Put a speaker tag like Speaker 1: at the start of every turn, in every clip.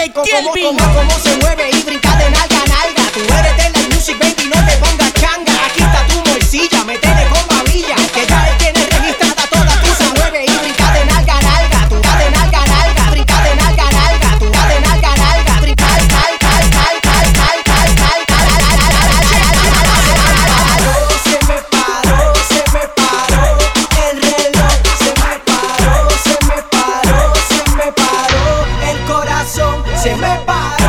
Speaker 1: DJ Kelvin.
Speaker 2: Cómo se mueve y brinca de nalga a nalga. Tú eres de la music, baby, no te pongas changa. Aquí está tu morcilla, métele con babilla, que ya él tiene registrada toda. Tú se mueve y brinca de nalga a nalga. Tú de nalga a nalga, brinca de nalga a nalga. Tú de nalga a nalga, brinca, Se me paró el reloj. Se me paró el corazón. Se me paró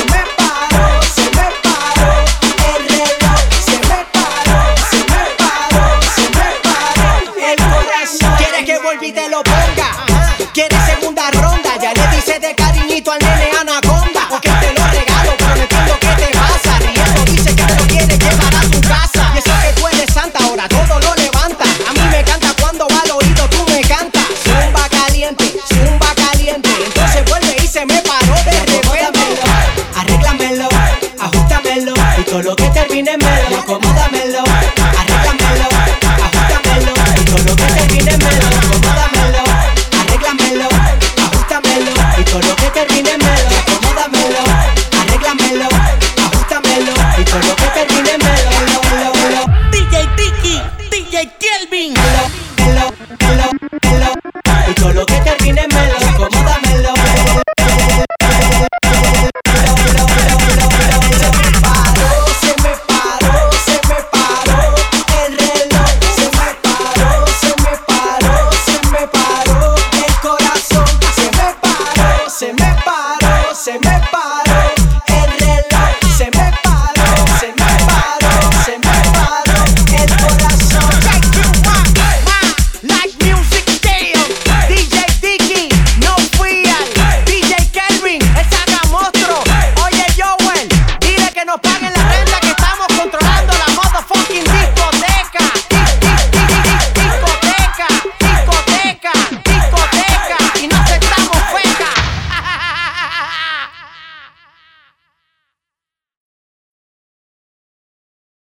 Speaker 2: el reloj. Se me paró el corazón. ¿Quieres que vuelva y te lo ponga? ¿Quieres segunda ronda? Ya le dice de cariñito al nene anaconda. Porque te lo regalo, pero no entiendo qué te pasa. Riendo dice que te lo quiere llevar a su casa. Y eso que tú eres santa, ahora todo lo levanta. A mí me encanta cuando va al oído tú me cantas. Zumba caliente, entonces vuelve y se me paró de repente. Arréglamelo, ajustamelo, y todo lo que termine melo. Acomódamelo, arréglamelo, ajustamelo, y todo lo que termine melo. Acomódamelo, arréglamelo, ajustamelo, y todo lo que termine melo. Acomódamelo, arréglamelo, ajustamelo, y todo lo que termine melo.
Speaker 1: DJ Tiki, DJ Kelvin.
Speaker 2: Y todo lo que termine melo. Acomódamelo. Se me paró el reloj. Se me paró el corazón. Se me paró el reloj. Se me paró el corazón.
Speaker 1: Like music style. DJ Tiki, no fear. DJ Kelvin, el saca monstruo. Oye Joel, dile que nos paga.